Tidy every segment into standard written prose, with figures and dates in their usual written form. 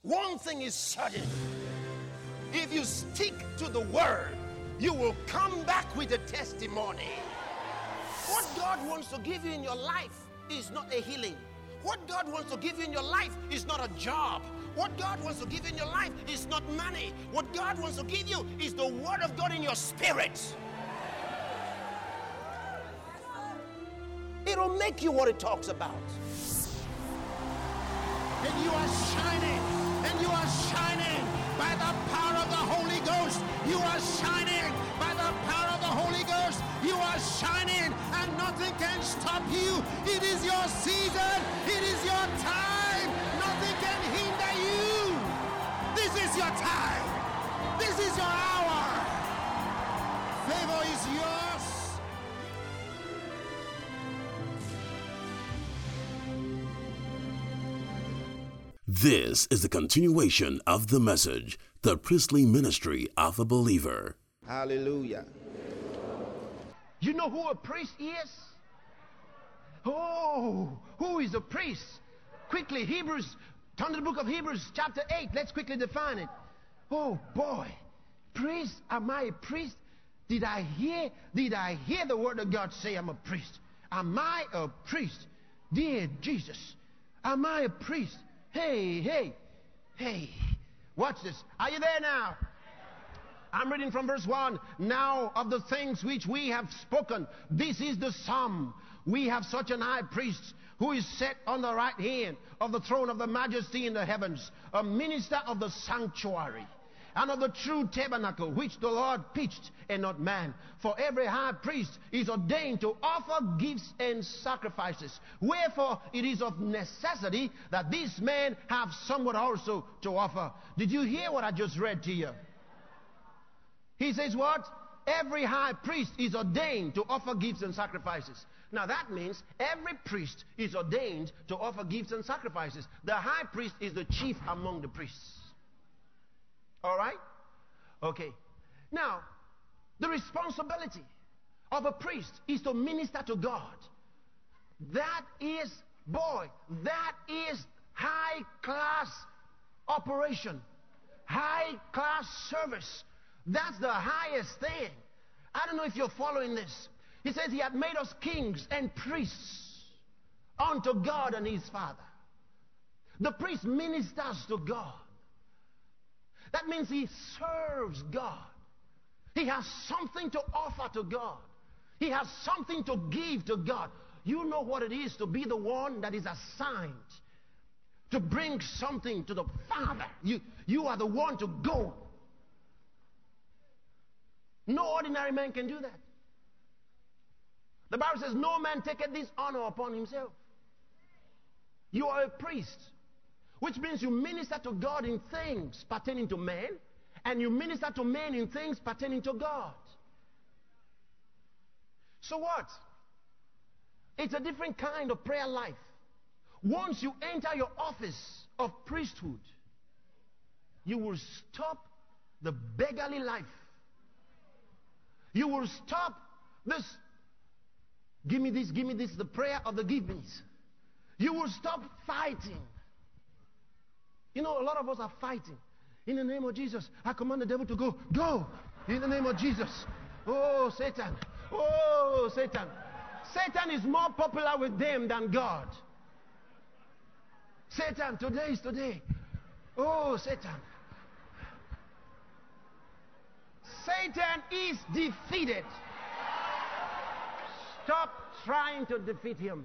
One thing is certain. If you stick to the word, you will come back with a testimony. What God wants to give you in your life is not a healing. What God wants to give you in your life is not a job. What God wants to give you in your life is not money. What God wants to give you is the word of God in your spirit. It'll make you what it talks about. And you are shining. And you are shining by the power of the Holy Ghost. You are shining by the power of the Holy Ghost. You are shining and nothing can stop you. It is your season. It is your time. Nothing can hinder you. This is your time. This is your hour. Favor is yours. This is the continuation of the message, the priestly ministry of a believer. Hallelujah. You know who a priest is? Oh, who is a priest? Quickly, Hebrews, turn to the book of Hebrews chapter 8. Let's quickly define it. Oh boy, priest, am I a priest? Did I hear the word of God say I'm a priest? Am I a priest? Dear Jesus, am I a priest? Hey, watch this. Are you there now? I'm reading from verse 1. Now of the things which we have spoken, this is the sum. We have such an high priest who is set on the right hand of the throne of the majesty in the heavens, a minister of the sanctuary and of the true tabernacle which the Lord pitched and not man. For every high priest is ordained to offer gifts and sacrifices. Wherefore it is of necessity that this man have somewhat also to offer. Did you hear what I just read to you? He says what? Every high priest is ordained to offer gifts and sacrifices. Now that means every priest is ordained to offer gifts and sacrifices. The high priest is the chief among the priests. All right? Okay. Now, the responsibility of a priest is to minister to God. That is high class operation, high class service. That's the highest thing. I don't know if you're following this. He says he had made us kings and priests unto God and his Father. The priest ministers to God. That means he serves God. He has something to offer to God. He has something to give to God. You know what it is to be the one that is assigned to bring something to the Father. You are the one to go. No ordinary man can do that. The Bible says, no man taketh this honor upon himself. You are a priest, which means you minister to God in things pertaining to man, and you minister to men in things pertaining to God. So what? It's a different kind of prayer life. Once you enter your office of priesthood, you will stop the beggarly life. You will stop this, give me this, the prayer of the give me's. You will stop fighting. You know, a lot of us are fighting. In the name of Jesus, I command the devil to go. Go! In the name of Jesus. Oh, Satan. Oh, Satan. Satan is more popular with them than God. Satan, today is today. Oh, Satan. Satan is defeated. Stop trying to defeat him.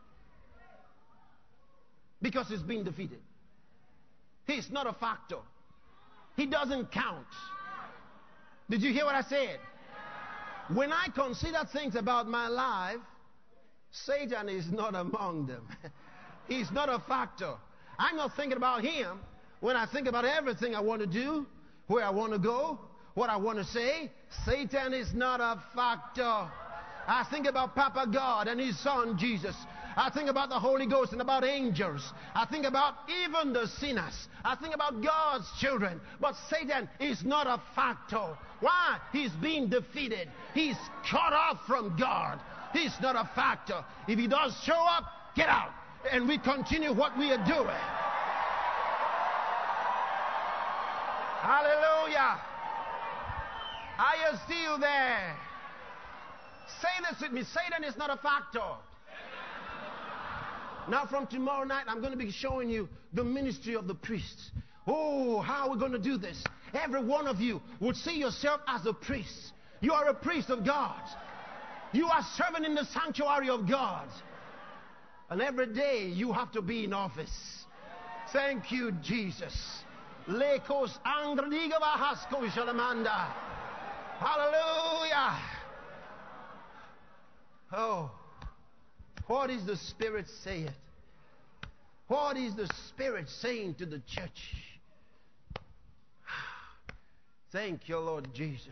Because he's been defeated. He's not a factor. He doesn't count. Did you hear what I said? When I consider things about my life, Satan is not among them. He's not a factor. I'm not thinking about him when I think about everything I want to do, where I want to go, what I want to say. Satan is not a factor. I think about Papa God and his son Jesus. I think about the Holy Ghost and about angels. I think about even the sinners. I think about God's children. But Satan is not a factor. Why? He's being defeated. He's cut off from God. He's not a factor. If he does show up, get out. And we continue what we are doing. Hallelujah. Are you still there? Say this with me. Satan is not a factor. Now from tomorrow night, I'm going to be showing you the ministry of the priests. Oh, how are we going to do this? Every one of you would see yourself as a priest. You are a priest of God. You are serving in the sanctuary of God. And every day you have to be in office. Thank you, Jesus. Lekos angradiga bahasko shalamanda. Hallelujah. Oh, what is the Spirit saying? What is the Spirit saying to the church? Thank you, Lord Jesus.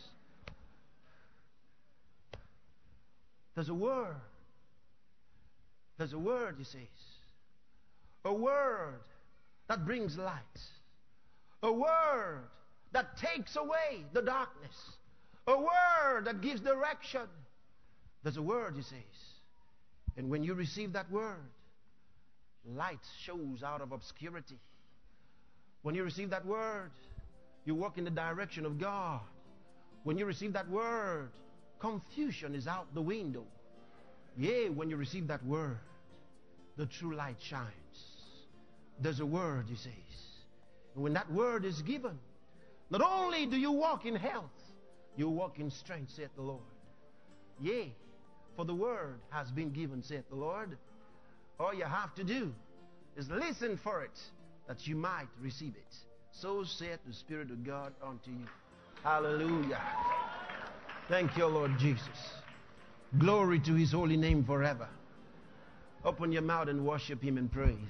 There's a word. There's a word, he says. A word that brings light. A word that takes away the darkness. A word that gives direction. There's a word, he says. And when you receive that word, light shows out of obscurity. When you receive that word, you walk in the direction of God. When you receive that word, confusion is out the window. Yea, when you receive that word, the true light shines. There's a word, he says. And when that word is given, not only do you walk in health, you walk in strength, saith the Lord. Yea, for the word has been given, saith the Lord. All you have to do is listen for it, that you might receive it. So saith the Spirit of God unto you. Hallelujah. Thank you, Lord Jesus. Glory to his holy name forever. Open your mouth and worship him in praise.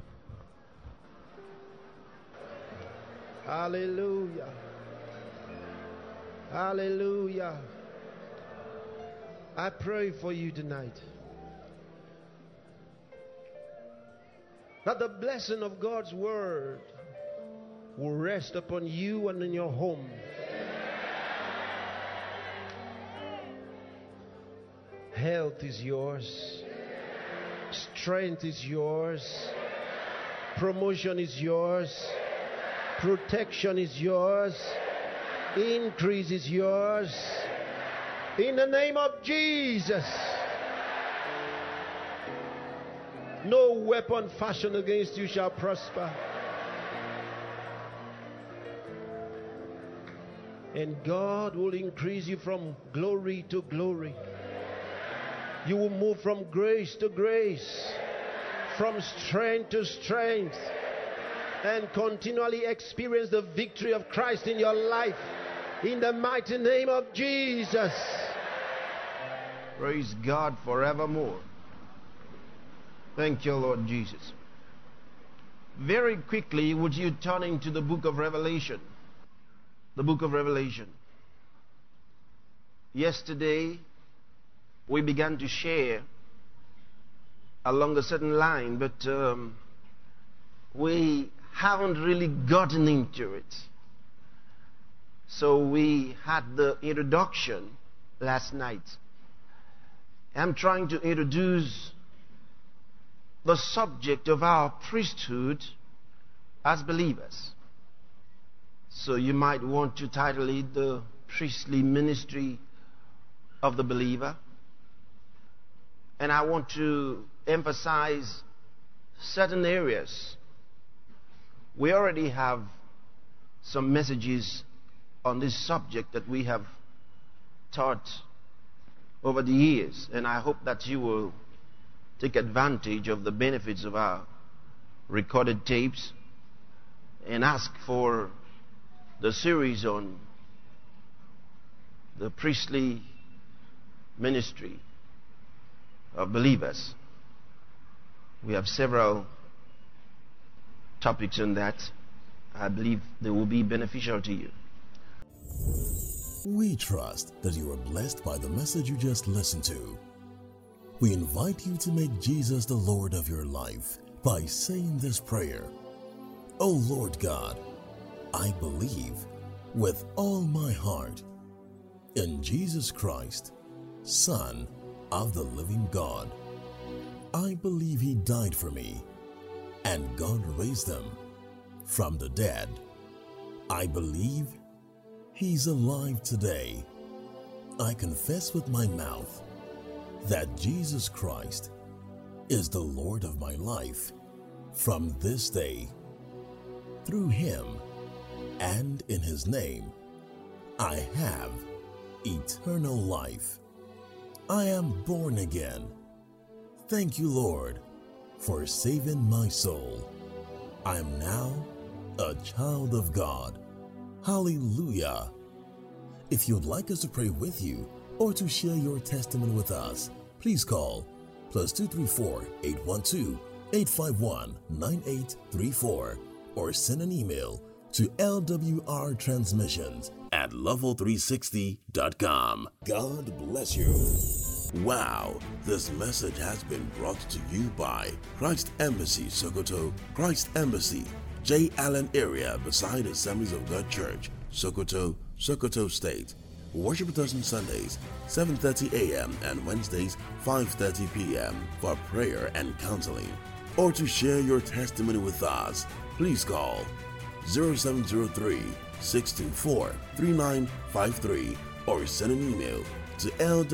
Hallelujah. Hallelujah. I pray for you tonight that the blessing of God's word will rest upon you and in your home. Health is yours. Strength is yours. Promotion is yours. Protection is yours. Increase is yours. In the name of Jesus. No weapon fashioned against you shall prosper. And God will increase you from glory to glory. You will move from grace to grace, from strength to strength, and continually experience the victory of Christ in your life. In the mighty name of Jesus. Praise God forevermore. Thank you, Lord Jesus. Very quickly, would you turn into the book of Revelation? The book of Revelation. Yesterday, we began to share along a certain line, but we haven't really gotten into it. So we had the introduction last night. I'm trying to introduce the subject of our priesthood as believers. So you might want to title it the priestly ministry of the believer. And I want to emphasize certain areas. We already have some messages on this subject that we have taught over the years, and I hope that you will take advantage of the benefits of our recorded tapes and ask for the series on the priestly ministry of believers. We have several topics on that. I believe they will be beneficial to you. We trust that you are blessed by the message you just listened to. We invite you to make Jesus the Lord of your life by saying this prayer. O Lord God, I believe with all my heart in Jesus Christ, Son of the living God. I believe he died for me and God raised him from the dead. I believe He's alive today. I confess with my mouth that Jesus Christ is the Lord of my life from this day. Through Him and in His name, I have eternal life. I am born again. Thank you, Lord, for saving my soul. I am now a child of God. Hallelujah. If you'd like us to pray with you or to share your testimony with us, please call +234 812 851 9834 or send an email to lwrtransmissions@level360.com. God bless you. Wow, this message has been brought to you by Christ Embassy Sokoto, Christ Embassy, J. Allen area beside Assemblies of God Church, Sokoto, Sokoto State. Worship with us on Sundays, 7:30 a.m. and Wednesdays, 5:30 p.m. for prayer and counseling. Or to share your testimony with us, please call 0703-624-3953 or send an email to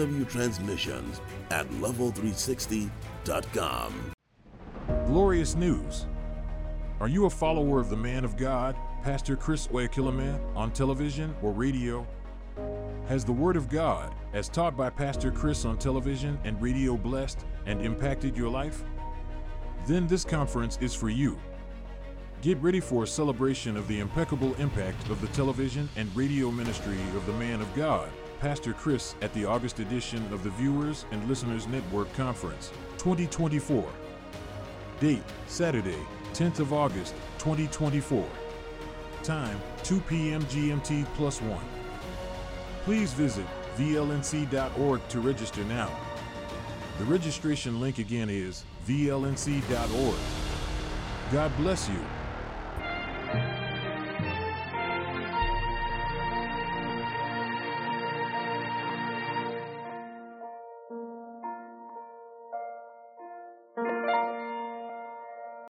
lwtransmissions@level360.com. Glorious news. Are you a follower of the man of God, Pastor Chris Oyakhilome, on television or radio? Has the Word of God, as taught by Pastor Chris on television and radio, blessed and impacted your life? Then this conference is for you. Get ready for a celebration of the impeccable impact of the television and radio ministry of the man of God, Pastor Chris, at the August edition of the Viewers and Listeners Network Conference 2024. Date, Saturday, 10th of August, 2024. Time, 2 p.m. GMT +1. Please visit vlnc.org to register now. The registration link again is vlnc.org. God bless you.